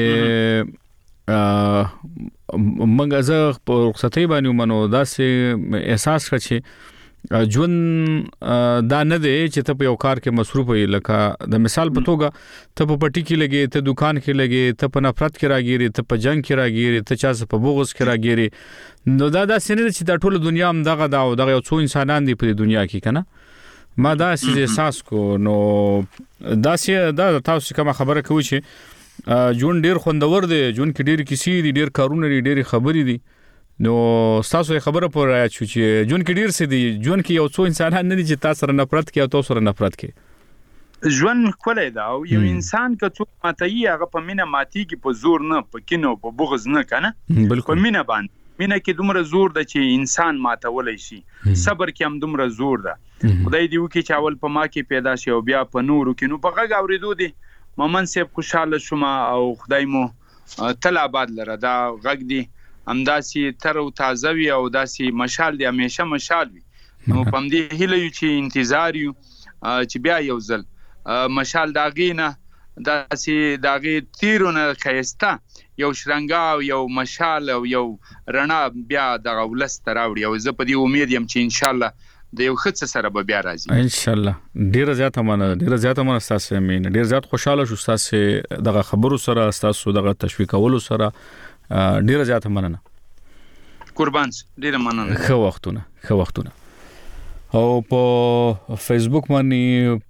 منګه زه په رخصتۍ باندې منو داسې احساس کړ چې ژوند دا نه دی چې ته په یو کار کې مصروف وي لکه د مثال په توګه ته په پټی کې لګې ته دکان کې لګې ته په نفرت کې راګيري ته په جنگ کې راګيري ته چا په بغض کې راګيري نو دا دا سینې چې د ټوله دنیا هم دغه دا او دغه یو څو انسانان دي په دنیا کې کنه ما دا احساس کو نو دا سي دا تاسو کوم خبره کوي چې ژوند ډیر خوندور دی ژوند کې ډیر کیسې دي ډیر کارونه دي ډیر خبرې دي نو تاسو خبره پر راځي چې ژوند کې ډیر څه دي ژوند کې یو څو انسانان نه دي چې تاسو سره نفرت کوي او تاسو سره نفرت کوي ژوند کولای دا او یو انسان که څوک ماتي هغه په مینه ماتي کې په زور نه په کینو په بغض نه کنه په مینه باندې مینه کې دومره زور ده چې انسان ماتولای شي صبر کې هم دومره زور ده خدای دې وکړي چې اول په ما کې پیدا شي او بیا په نورو کې نو په غږ اوریدو دي ممن صاحب خوشاله شوم او خدای مو تل آباد لره دا غږ دی همداسي تر او تازه وي او داسي مشال دی همیشه مشال وي نو پم دې هله یو چې انتظار یو چې بیا یو ځل مشال داغینه داسي داغي تیرونه خيستا یو شرنګا یو مشال او یو رڼا بیا د ولست راوړي او زه په دې امید یم چې ان شاء الله د یو خڅ سره به بیا راځي ان شاء الله ډیر زیات مننه ډیر زیات مننه تاسو مين ډیر زیات خوشاله شو تاسو دغه خبرو سره تاسو دغه تشویقولو سره ډیر زیات مننه قربان ډیر مننه خو وختونه خو وختونه او په فیسبوک باندې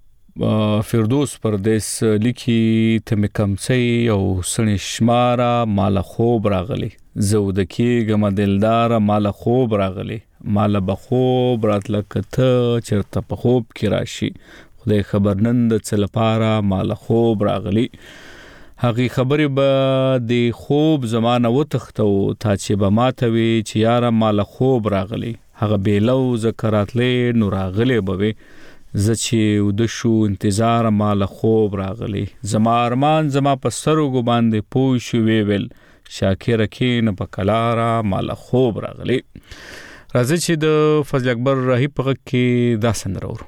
فردوس پردیس لیکي ته مکمڅي او سن شماره مال خوب راغلي زود کېګم دلدار مال خوب راغلي مال بخوب راتلکته چرته په خوب کې راشي خدای خبرنند څلپاره مال خوب راغلي هغه خبره به د خوب زمانه وتختو تا چې به ماتوي چې یار مال خوب راغلي هغه بیلو ذکراتلې نور راغلي به ز چې ود شو انتظار مال خوب راغلي زما ارمان زما په سرګو باندې پوي شو ویل شاکر کین په کلارا مال خوب راغلي راځي چې د فضل اکبر راهی په کې دا سندره ورو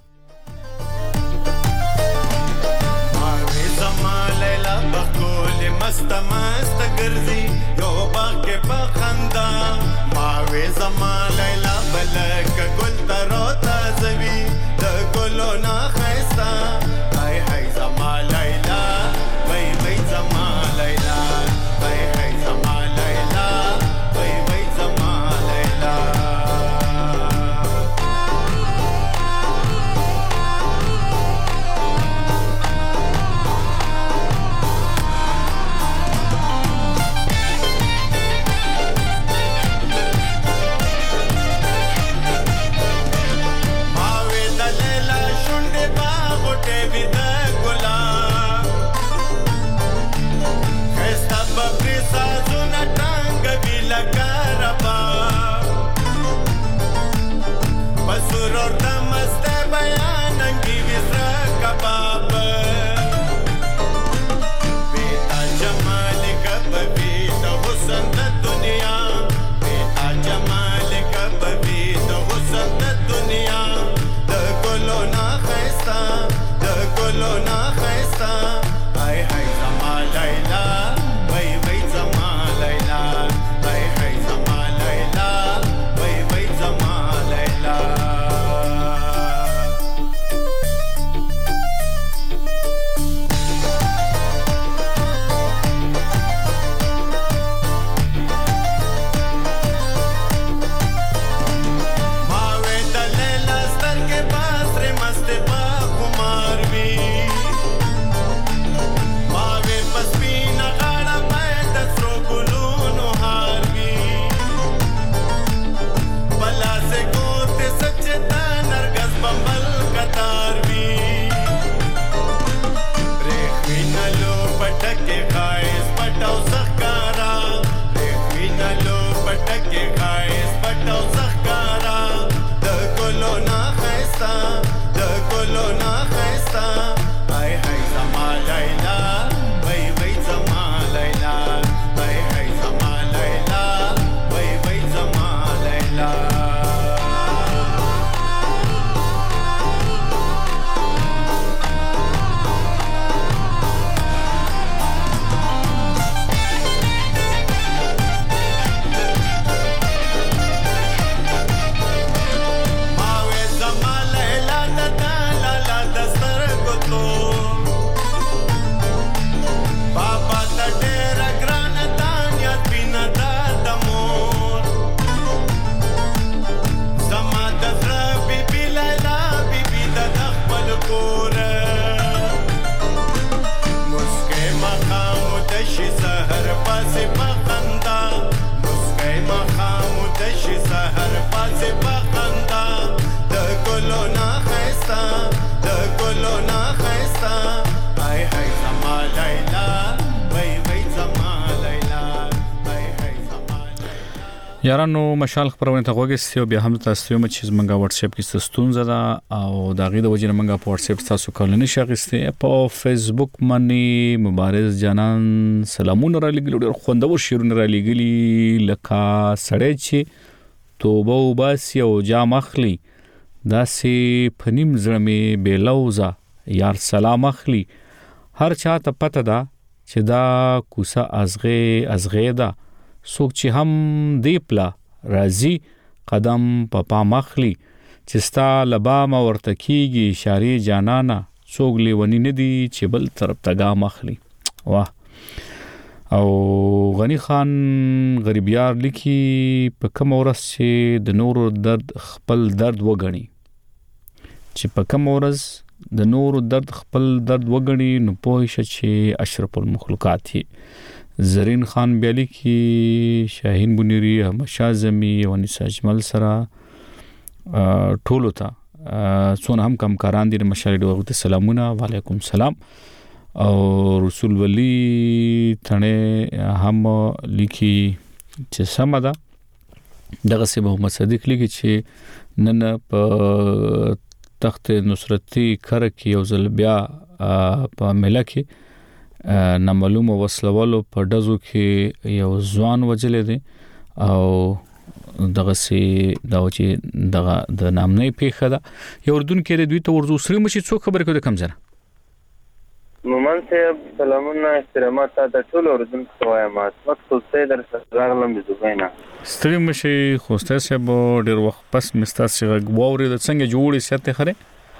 مست مست ګرځي یو باغ کې پخندا ماوي زما لیلا بلک ګل ترو تازوي د ګلو نه خيستا هاي هاي زما لیلا وای وای زما لیلا وای هاي زما لیلا وای وای زما لیلا کې خایس پټو سخکارا د ګلو نا خيستا د ګلو نا خيستا هاي هاي زما لیلا وای وای زما لیلا هاي هاي زما لیلا وای وای زما لیلا یارانو مشال خبرونه ته غوږی او بیا هم تاسو ته چې زمونږه واتس اپ کې ستونزه ده او دا غي د وجه مونږه په واتس اپ تاسو کولنی شغسته په فیسبوک باندې مبارز جانان سلامونه را لګل ډیر خوندور شیرونه را لګلی لکه سړی چې توبه وباسي او جام اخلي داسې پنیم زړمې بیلوزا یار سلام اخلي هر چا ته پته ده چې دا کوسه ازغه ازغه ده څوک چې هم دی پلا راضي قدم په پا مخلي چې ستا لبا ما ورته کیږي اشاره جانانا څوک لیونی نه دی چې بل طرف ته گا مخلي واه او غنی خان غریبیار لیکي په کوم ورځ چې د نور درد خپل درد وګڼي چې په کوم ورځ د نور درد خپل درد وګڼي نو پوه شي چې اشرف المخلوقات هي زرین خان بیالی کی شاهین بنيري احمد شاه زمي او انیس اجمل سره ټولو ته څون هم کمکاران دي مشال ډوغه سلامونه وعلیکم سلام او رسول ولی تنه هم لیکي چې سمدا دغه سه محمد صدیق لیکي چې نن په تخت نصرتي کر کې یو ځل بیا په ملکه نامعلومه وسلوالو په دزو کې یو ځوان وجلې دي او دغه سي دا چې دغه د نام نه پیښه ده یو اردن کې دوی ته ورزو سری مشي څو خبر کوي کم زره مومن صاحب سلامونه احترامات ته ټول اردن وایم مات خوسته در راغلم د دوبینا ستړي مشي خوسته صاحب ډیر وخت پس مستا څنګه غووري د څنګه جوړې ساته خره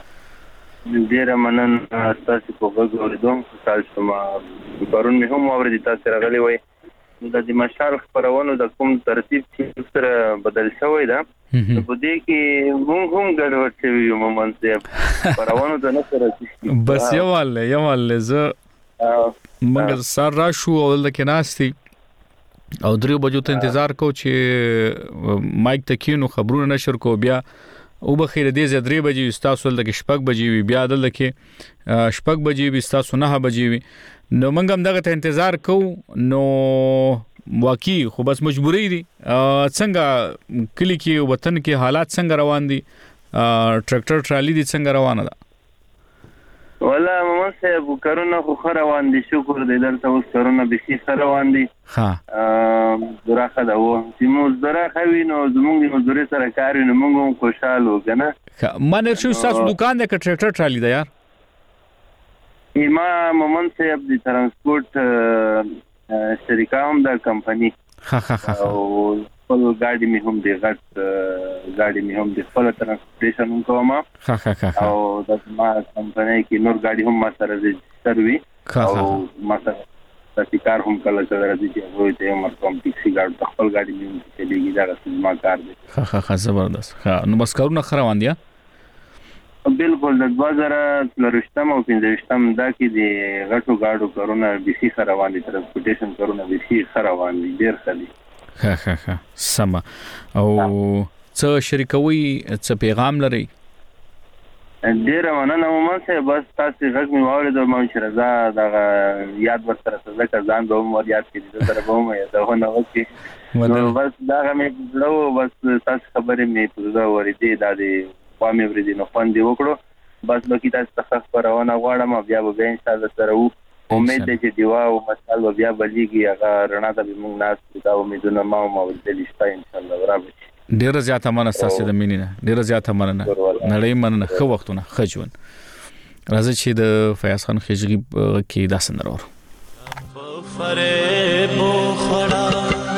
ډیر منن تاسو په وګورئ دوم تاسو ما پرون مې هم اورېدی تاسو راغلي وای د دې مشال خبرونو د کوم ترتیب چې سره بدل شوی دا په دې کې موږ هم ګډوډ شوی یو مومن صاحب خبرونو د نه سره بس یو ول یو ول زه موږ سر را شو اول د کناستي او درې بجو ته انتظار کو چې مایک تکینو خبرونه نشر کو بیا او بخیر دې زدري بجې استاسو لکه شپږ بجې بیا دل کې شپږ بجې استاسو نه بجې نو موږ هم دغه ته انتظار کو نو واقعي خو بس مجبورې دي څنګه کلی کې وطن کې حالات څنګه روان دي ټریکټر ټرالي دي څنګه روانه ده ولا ماما صاحب کرونا خو روان دي شکر دې درته اوس کرونا به شي روان دي ها زراخه دا و چې موږ زراخه وینو زموږ د مزدوري سره کار وینو موږ هم خوشاله وګنه مانه شو تاسو دکان د ټریکټر ټرالي ده یار ما مومن صاحب د ترانسپورت شریکه هم د کمپنی ها ها ها او خپل ګاډي مې هم دی غټ ګاډي مې هم د خپل ترانسپورټیشن کوم ها ها ها او د ما کمپنی کې نور ګاډي هم ما سره رجستروي او ما سره تاسو کار هم کله چې راځي چې وایي ته مر کوم ټیکسي ګاډ خپل ګاډي مې چې دیږي دا ما کار دی ها ها ها زبردست ها نو بس کارونه خروان دي بالکل د دوه زره لرشتم او پنځشتم دا کې د غټو ګاډو کارونه به سي خروان دي ترانسپورټیشن کارونه به سي خروان دي ډیر خالي ها ها ها سم او څه شریکوي څه پیغام لري ډیر مننه مومن صاحب بس تاسو غږ مې واورید او مې شرزا دا یاد ورسره ځکه ځان به مو یاد کړی دا سره به مو یاد ونه وکي بس دا مې لو بس تاسو خبرې مې پوره ورېدې دا دي قومي ورېدې نو خوند وکړو بس بکی تاسو ته خبرونه غواړم بیا به ان شاء الله سره وو امید دې چې دیوا او مسال بیا بلیږي هغه رڼا ته به موږ ناس دا امیدونه ما او ولدل شته ان شاء الله راوځي ډیر زیاته مننه تاسو د مینې نه ډیر زیاته مننه نړۍ مننه خو وختونه خجون راځي چې د فیاض خان خجغي کې دا سندره ور فریب خړا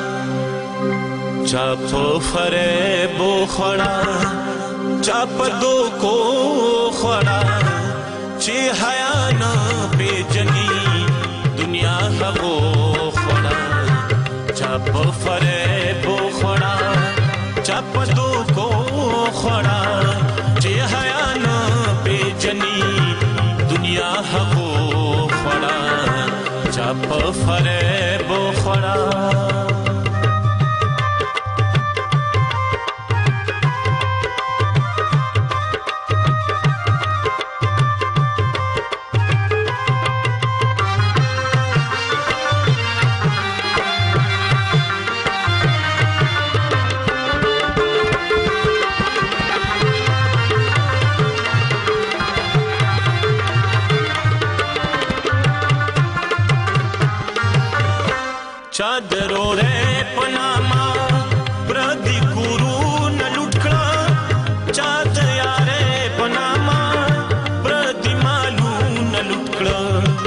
چاپ فریب خړا چاپ دو کو خړا چې حیا نه پیجنی دنیا هغو خړا چاپ فریب خړا چاپ دو کو خړا چې حیا نه پیجنی دنیا هغو خړا چاپ فریب خړا चादरो रे पनामा प्रदी गुरु न लुटकड़ा चाद यारे पनामा प्रदी मालू न लुटकड़ा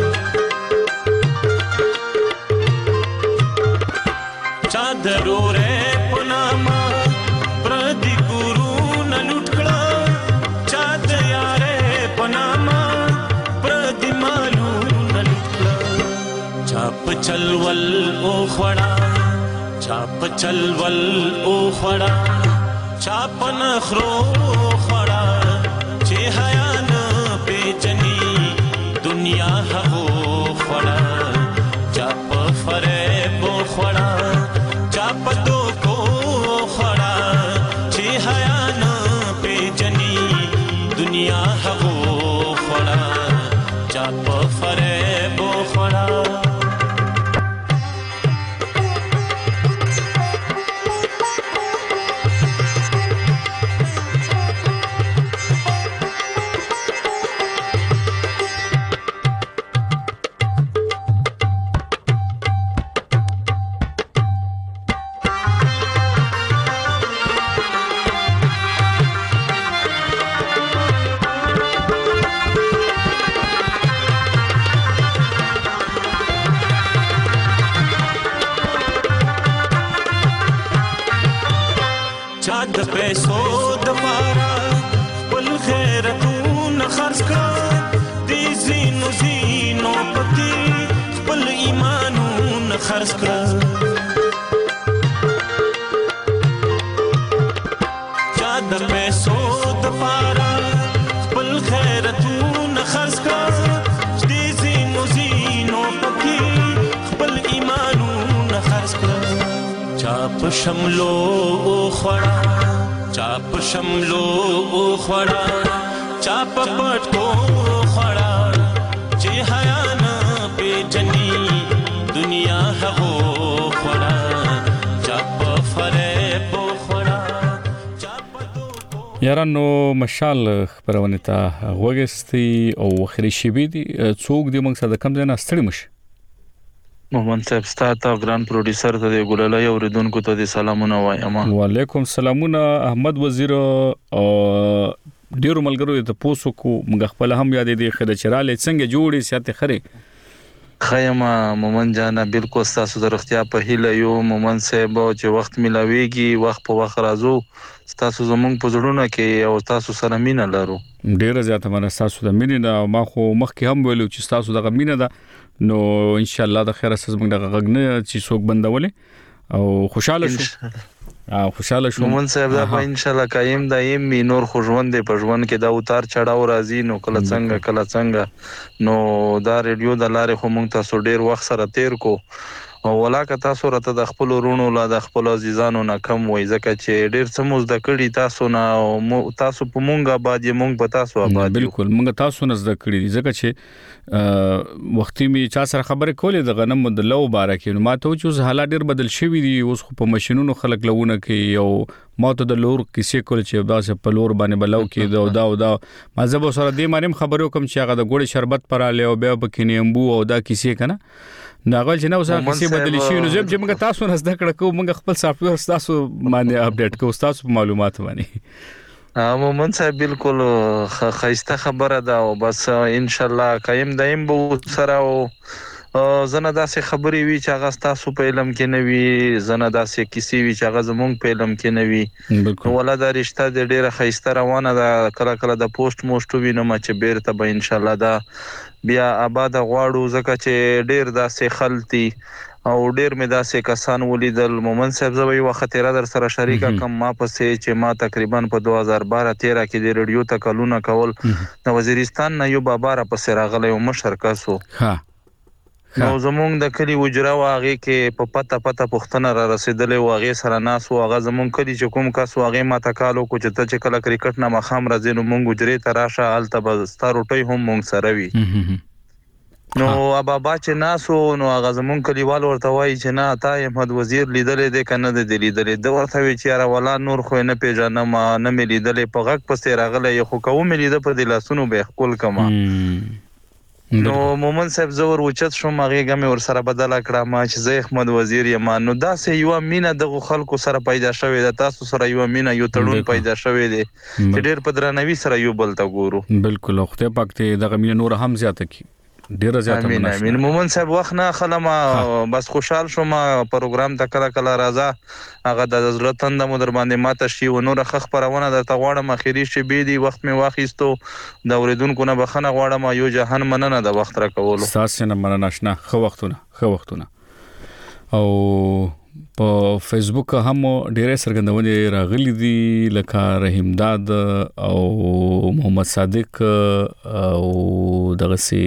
चादरो रे पनामा प्रदी गुरु न लुटकड़ा चाद यारे पनामा प्रदी मालू न लुटकड़ा चाप चलवल ओ खड़ा चाप चलवल ओ खड़ा चाप नखरो खड़ा चे हया न पेचनी दुनिया हो खड़ा चाप फरेब खड़ा चाप दो को खड़ा चे हया न पेचनी दुनिया हो खड़ा चाप फरेब खड़ा चाद पैसो दपारा पल खैरतून खर्च का दी जीनो जीनो पति पल ईमानून खर्च का चाद पैसो दपारा पल खैरतून खर्च का दी जीनो जीनो पति पल ईमानून खर्च का चाप शमलो ओ खड़ा चाप शमलो ओ खड़ा चाप पटको खड़ा जे हया न बेचनी दुनिया हो खड़ा चाप फरेब खड़ा یارانو مشال خبرونه ته وګستي او اخري شي بي دي څوک دی موږ سره کم ځای نه ستړي مش محمد صاحب ستاسو ګران پروډوسر ته ګولای اوریدونکو ته سلامونه وایم وعلیکم سلامونه احمد وزیر او ډیرو ملګرو ته پوسو کو موږ خپل هم یاد دي خدای چراله څنګه جوړي سیاته خره خیمه مومن جانا بالکل تاسو د رختیا په هیله یو مومن صاحب چې وخت ملاويږي وخت په وخت راځو تاسو زمونږ په زړونو کې او تاسو سره مینه لرو ډیره زیاته مننه تاسو د مینې نه ما خو مخکې هم ویلو چې تاسو د مینه ده نو ان شاء الله د خیره سز موږ د غغنه چې څوک بندولې او خوشاله شو او خوشاله شو مومن صاحب دا په ان شاء الله قائم دایم می نور خوشوند په ژوند کې دا اتار چړاو راځي نو کله څنګه کله څنګه نو دا ریډیو د لارې خو موږ تاسو ډیر وخت سره تیر کو ولاکه تاسو راته د خپل ورونو لا د خپل عزیزانو نه کم وای ځکه چې ډیر څه موږ د کړي تاسو نه تاسو په مونږه آباد یې مونږ په تاسو آباد بالکل مونږ تاسو نه زده کړی ځکه چې وختي می چا سره خبرې کولې د غنم د لو بارکه نو ماته چې حالات ډیر بدل شوی دي اوس په ماشينونو خلک لونه کوي او ماته د لور کیسې کول چې داسې په لور باندې بلو کې دا دا دا ما زه سره دې مانم خبرو کوم چې هغه د ګوړې شربت پراله او بیا په کینیمبو او دا کیسې کنه ناغل چې نو څه کیسې بدل شي نو زه چې موږ تاسو نه زده کړو کوم موږ خپل سافټویر تاسو باندې اپډیټ کوو تاسو معلومات باندې مومن صاحب بالکل خیسته خبره ده او بس ان شاء الله قائم دایم به سره او زنه داسې خبرې وی چې هغه تاسو په علم کې نه وي زنه داسې کیسې وی چې هغه زمونږ په علم کې نه وي ولا دا رشتہ د ډیره خیسته روانه ده کله کله د پوسټ موسټ وینم چې بیرته به ان شاء الله دا بیا آباد غواړو ځکه چې ډیر داسې خلتي او ډیر مې داسې کسان ولیدل مومن صاحب زوی وخت را در سره شریکه کم ما پسې چې ما تقریبا په دوه هزار بارہ تیرہ کې د ریډیو تکلونه کول د وزیرستان نه یو بابا را پسې راغلی او مشر کاسو ها نو زمونږ د کلی وجره واغې کې په پته پته پښتنه را رسیدلې واغې سره ناس واغه زمونږ کلی چې کوم کاس واغې ما تکالو کو چې ته چې کله کرکټ نه مخام راځي نو مونږ وجره ته راشه الته به ستا روټۍ هم مونږ سره وي نو بابا چې ناسو نو هغه زمونږ کلیوال ورته وایي چې نه تا احمد وزیر لیدلې دی کنه د لیدلې د ورته وی چې را ولا نور خو نه پیژنم نه مې لیدلې په غږ پسې راغله خو کوم لیدل په دلاسونو به خپل کما نو مومن صاحب زور وچت شو مغه غمه ور سره بدل کړه ما چې زه احمد وزیر یم نو دا سه یو مینه د خلکو سره پیدا شوې ده تاسو سره یو مینه یو تړون پیدا شوې ده چې ډېر په درنوي سره یو بل ته ګورو بالکل خو ته پکته د غمینه نور هم زیاته کی ډیر زیاته مننه امین مومن صاحب وخت نه خلما بس خوشحال شوم پروګرام ته کله کله راځه هغه د زړه تند مو در باندې ماته شي و نور خخ پرونه د تغواړم اخیری شي بي دي وخت می واخیستو د اوریدونکو نه بخنه غواړم یو جهان مننه د وخت را کولو تاسو نه مننه شنه خو وختونه خو وختونه او په فیسبوک هم ډیره سرګندونې راغلي دي لکه رحیم داد او محمد صادق او دغه سي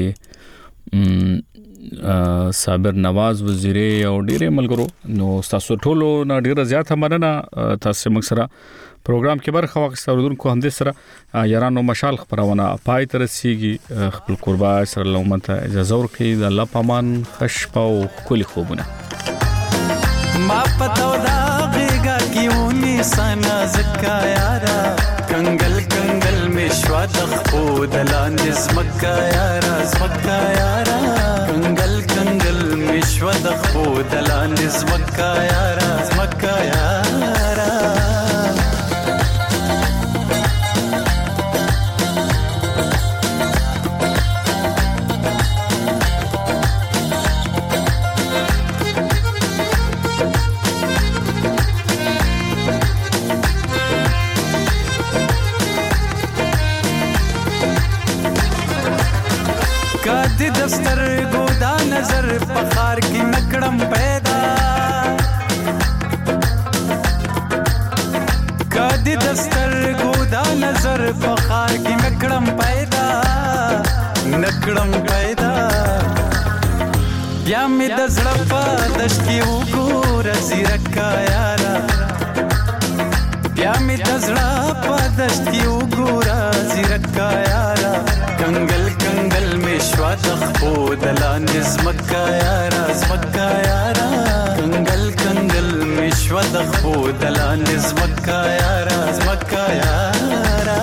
صابر نواز وزیری او ډیره ملګرو نو تاسو ټولو نه ډیره زیاته مننه تاسو موږ سره پروګرام کې برخه واخیسته ورونکو هم دې سره یارانو مشال خبرونه پای تر سیږي خپل قربا سره لومته اجازه ورکړي د الله پامان خشپا او کلی خوبونه ما پتو دا غیگا کیونی سانا زکا یارا کنگل کنگل مشوا دخپو دلان زمکا یارا زمکا یارا کنگل کنگل مشوا دخپو دلان زمکا یارا زمکا یارا دفتر ګودا نظر پخار کی نکړم پیدا کدی دفتر ګودا نظر پخار کی نکړم پیدا نکړم پیدا یا می د زړه په دش کی وګور زیرکا یارا یا می د زړه په دش کی وګور زیرکا یارا کنگل کنگل مشوا دخپو دلان زمکا یارا زمکا یارا کنگل کنگل مشوا دخپو دلان زمکا یارا زمکا یارا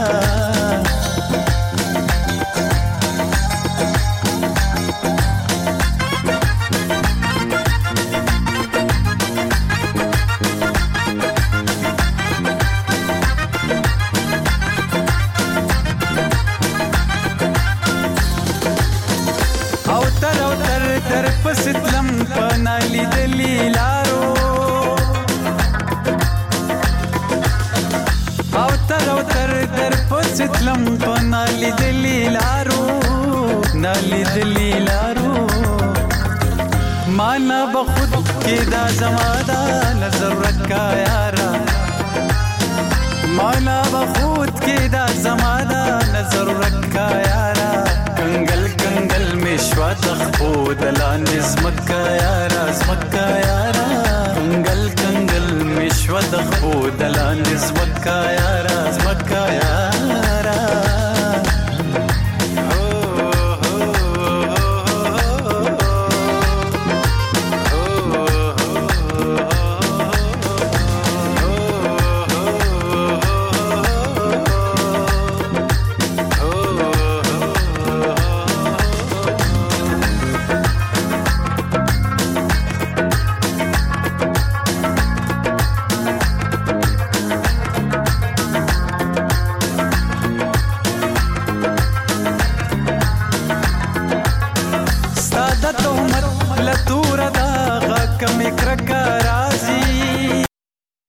پستلم پنالی دلیلارو او تر او تر در پستلم پنالی دلیلارو نالی دلیلارو مانا بخود کی دا زمادا نظر رکا یارا مانا بخود کی دا زمادا نظر رکا یارا کنگل کنگل مشوا دخپو دلان زمکا یارا زمکا په د خپو د لاندې زوکا یارا